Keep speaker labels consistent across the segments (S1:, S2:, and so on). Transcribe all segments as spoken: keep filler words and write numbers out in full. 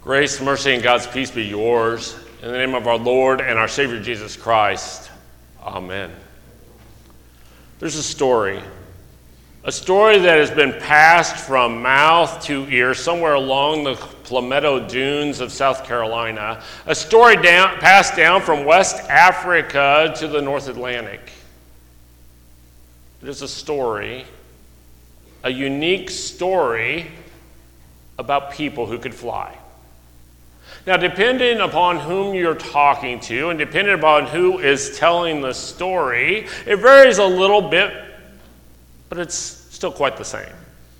S1: Grace, mercy, and God's peace be yours. In the name of our Lord and our Savior Jesus Christ. Amen. There's a story. A story that has been passed from mouth to ear somewhere along the Palmetto Dunes of South Carolina. A story down, passed down from West Africa to the North Atlantic. It is a story, a unique story about people who could fly. Now, depending upon whom you're talking to and depending upon who is telling the story, it varies a little bit, but it's still quite the same.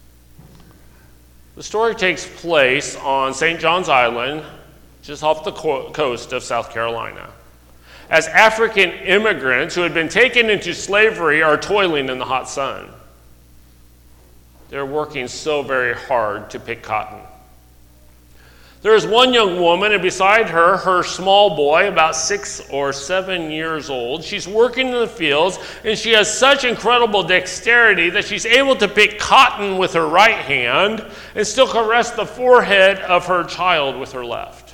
S1: The story takes place on Saint John's Island, just off the co- coast of South Carolina, as African immigrants who had been taken into slavery are toiling in the hot sun. They're working so very hard to pick cotton. There is one young woman, and beside her, her small boy, about six or seven years old. She's working in the fields, and she has such incredible dexterity that she's able to pick cotton with her right hand and still caress the forehead of her child with her left.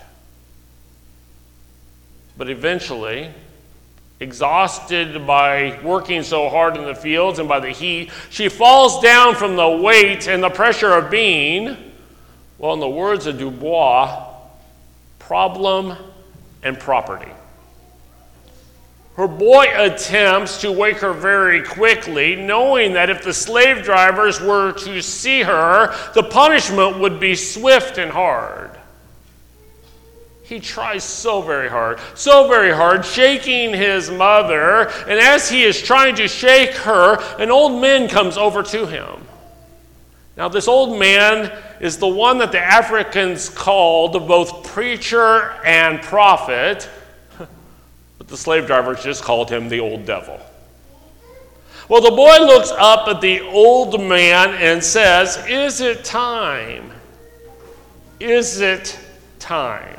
S1: But eventually, exhausted by working so hard in the fields and by the heat, she falls down from the weight and the pressure of being, well, in the words of Du Bois, problem and property. Her boy attempts to wake her very quickly, knowing that if the slave drivers were to see her, the punishment would be swift and hard. He tries so very hard, so very hard, shaking his mother, and as he is trying to shake her, an old man comes over to him. Now, this old man is the one that the Africans called both preacher and prophet, but the slave drivers just called him the old devil. Well, the boy looks up at the old man and says, "Is it time? Is it time?"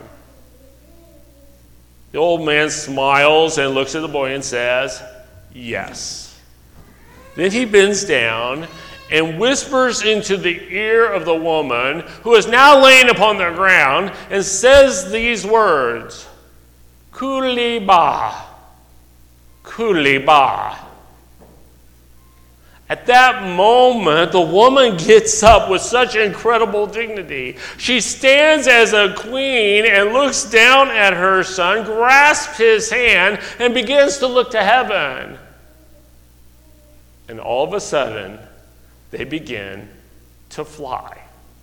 S1: The old man smiles and looks at the boy and says, "Yes." Then he bends down and whispers into the ear of the woman, who is now laying upon the ground, and says these words, "Kuliba, Kuliba." At that moment, the woman gets up with such incredible dignity. She stands as a queen and looks down at her son, grasps his hand, and begins to look to heaven. And all of a sudden, they begin to fly.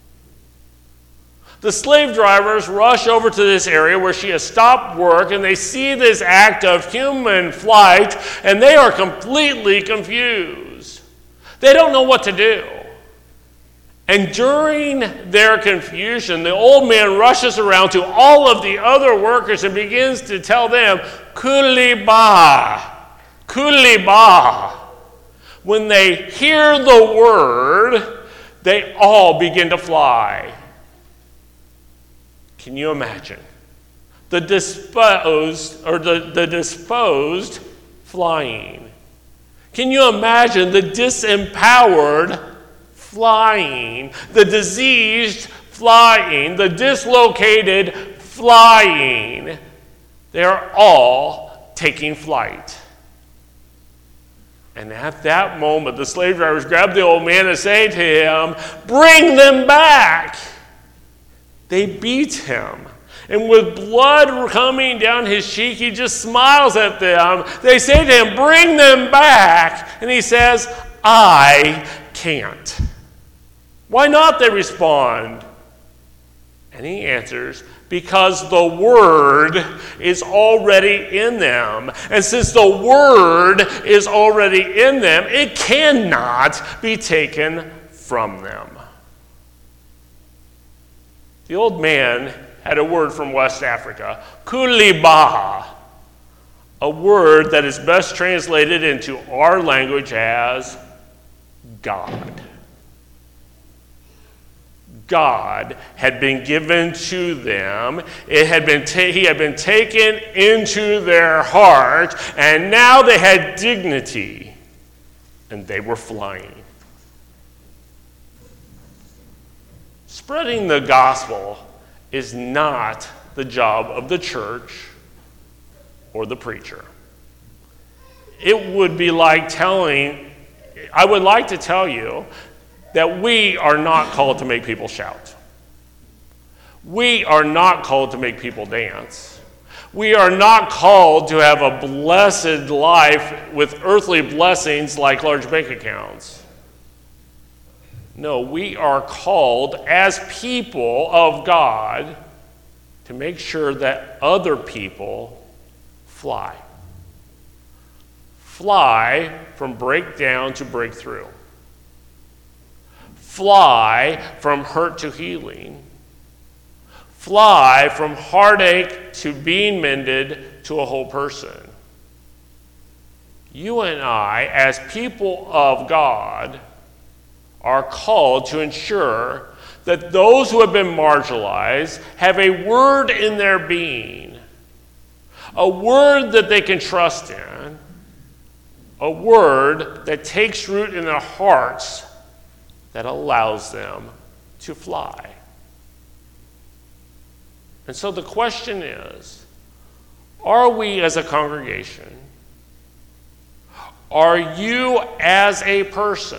S1: The slave drivers rush over to this area where she has stopped work, and they see this act of human flight, and they are completely confused. They don't know what to do. And during their confusion, the old man rushes around to all of the other workers and begins to tell them, "Kuliba, Kuliba." When they hear the word, they all begin to fly. Can you imagine? The disposed, or the, the disposed flying. Can you imagine the disempowered flying, the diseased flying, the dislocated flying? They are all taking flight. And at that moment, the slave drivers grab the old man and say to him, "Bring them back." They beat him. And with blood coming down his cheek, he just smiles at them. They say to him, "Bring them back." And he says, "I can't." "Why not?" they respond. And he answers, "Because the word is already in them. And since the word is already in them, it cannot be taken from them." The old man had a word from West Africa, "Kuliba," a word that is best translated into our language as God. God had been given to them. It had been ta- he had been taken into their heart, and now they had dignity, and they were flying. Spreading the gospel is not the job of the church or the preacher. It would be like telling, I would like to tell you that we are not called to make people shout. We are not called to make people dance. We are not called to have a blessed life with earthly blessings like large bank accounts. No, we are called as people of God to make sure that other people fly. Fly from breakdown to breakthrough. Fly from hurt to healing. Fly from heartache to being mended to a whole person. You and I, as people of God, are called to ensure that those who have been marginalized have a word in their being, a word that they can trust in, a word that takes root in their hearts that allows them to fly. And so the question is, are we as a congregation, are you as a person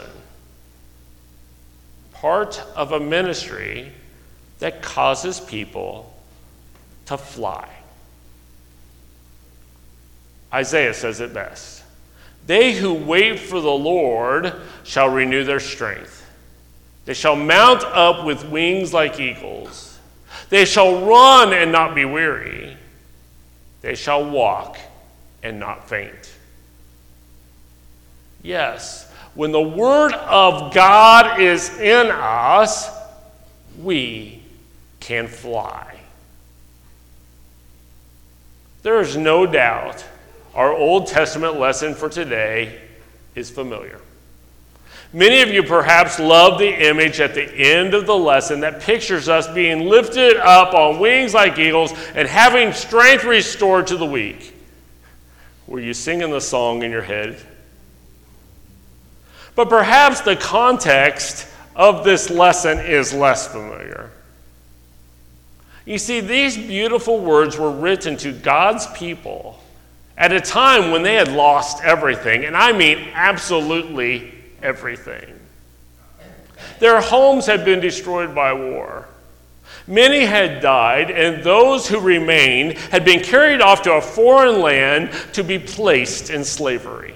S1: part of a ministry that causes people to fly? Isaiah says it best. They who wait for the Lord shall renew their strength. They shall mount up with wings like eagles. They shall run and not be weary. They shall walk and not faint. Yes, when the word of God is in us, we can fly. There is no doubt our Old Testament lesson for today is familiar. Many of you perhaps love the image at the end of the lesson that pictures us being lifted up on wings like eagles and having strength restored to the weak. Were you singing the song in your head? But perhaps the context of this lesson is less familiar. You see, these beautiful words were written to God's people at a time when they had lost everything, and I mean absolutely everything. Their homes had been destroyed by war. Many had died, and those who remained had been carried off to a foreign land to be placed in slavery.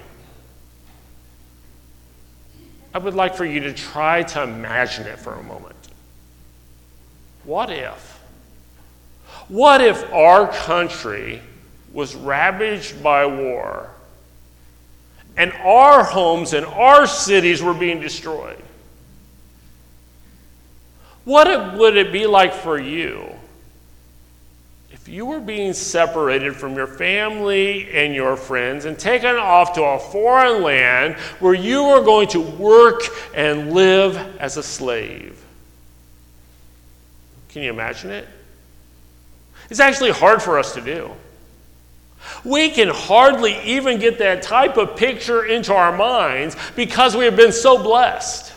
S1: I would like for you to try to imagine it for a moment. What if? What if our country was ravaged by war and our homes and our cities were being destroyed? What it, would it be like for you if you were being separated from your family and your friends and taken off to a foreign land where you were going to work and live as a slave? Can you imagine it? It's actually hard for us to do. We can hardly even get that type of picture into our minds because we have been so blessed.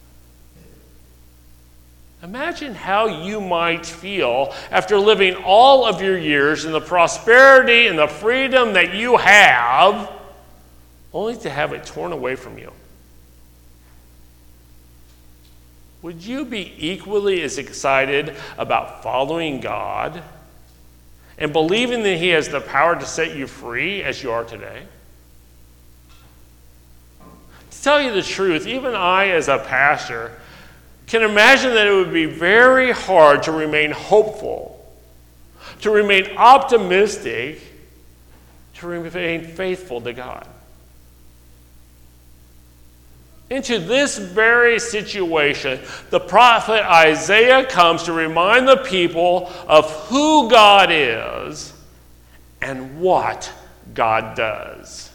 S1: Imagine how you might feel after living all of your years in the prosperity and the freedom that you have, only to have it torn away from you. Would you be equally as excited about following God and believing that He has the power to set you free as you are today? To tell you the truth, even I as a pastor can imagine that it would be very hard to remain hopeful, to remain optimistic, to remain faithful to God. Into this very situation, the prophet Isaiah comes to remind the people of who God is and what God does.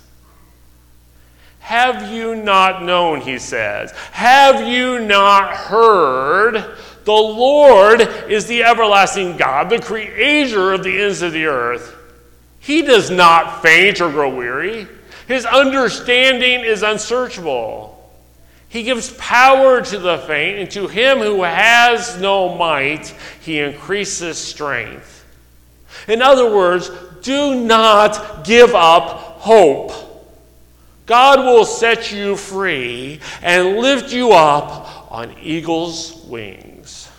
S1: Have you not known, he says? Have you not heard? The Lord is the everlasting God, the creator of the ends of the earth. He does not faint or grow weary. His understanding is unsearchable. He gives power to the faint, and to him who has no might, he increases strength. In other words, do not give up hope. God will set you free and lift you up on eagle's wings.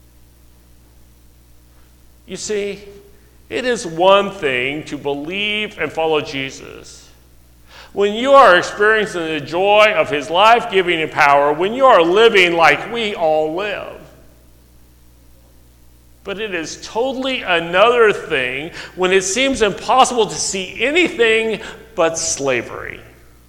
S1: You see, it is one thing to believe and follow Jesus. When you are experiencing the joy of his life-giving power, when you are living like we all live. But it is totally another thing when it seems impossible to see anything but slavery.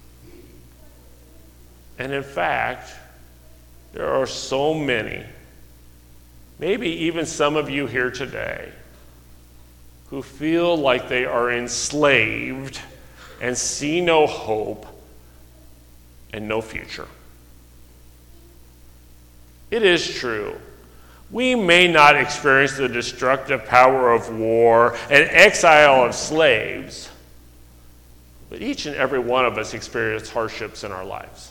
S1: And in fact, there are so many, maybe even some of you here today, who feel like they are enslaved and see no hope and no future. It is true. We may not experience the destructive power of war and exile of slaves, but each and every one of us experience hardships in our lives.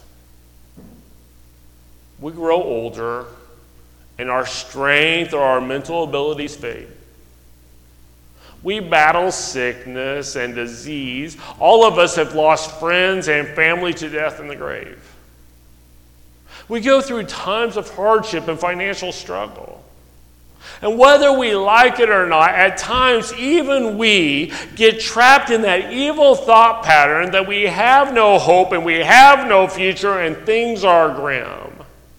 S1: We grow older, and our strength or our mental abilities fade. We battle sickness and disease. All of us have lost friends and family to death in the grave. We go through times of hardship and financial struggle. And whether we like it or not, at times even we get trapped in that evil thought pattern that we have no hope and we have no future and things are grim.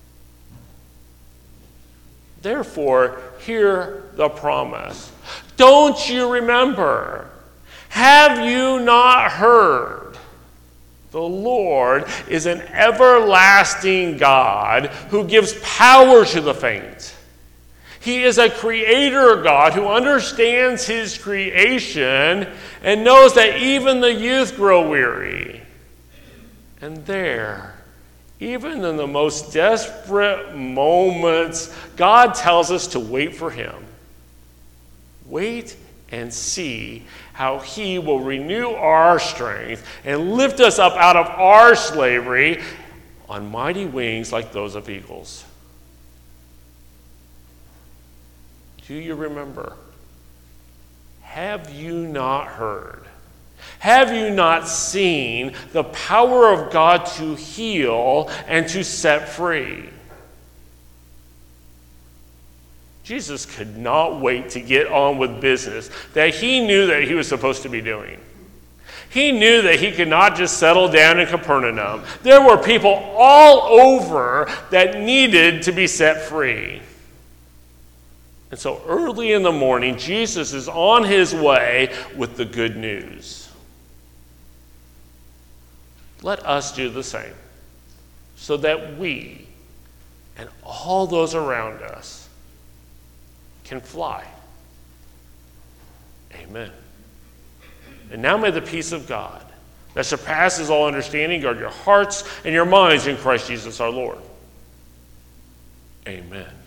S1: Therefore, hear the promise. Don't you remember? Have you not heard? The Lord is an everlasting God who gives power to the faint. He is a creator God who understands his creation and knows that even the youth grow weary. And there, even in the most desperate moments, God tells us to wait for him. Wait and see how he will renew our strength and lift us up out of our slavery on mighty wings like those of eagles. Do you remember? Have you not heard? Have you not seen the power of God to heal and to set free? Jesus could not wait to get on with business that he knew that he was supposed to be doing. He knew that he could not just settle down in Capernaum. There were people all over that needed to be set free. And so early in the morning, Jesus is on his way with the good news. Let us do the same so that we and all those around us can fly. Amen. And now may the peace of God that surpasses all understanding guard your hearts and your minds in Christ Jesus our Lord. Amen.